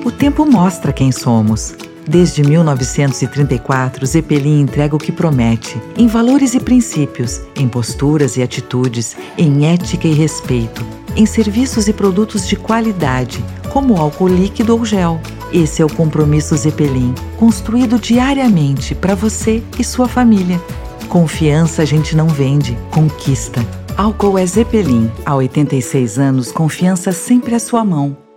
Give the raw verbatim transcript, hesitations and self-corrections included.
O tempo mostra quem somos. Desde mil novecentos e trinta e quatro, Zeppelin entrega o que promete, em valores e princípios, em posturas e atitudes, em ética e respeito, em serviços e produtos de qualidade, como álcool líquido ou gel. Esse é o compromisso Zeppelin, construído diariamente para você e sua família. Confiança a gente não vende, conquista. Álcool é Zeppelin. Há oitenta e seis anos, confiança sempre à sua mão.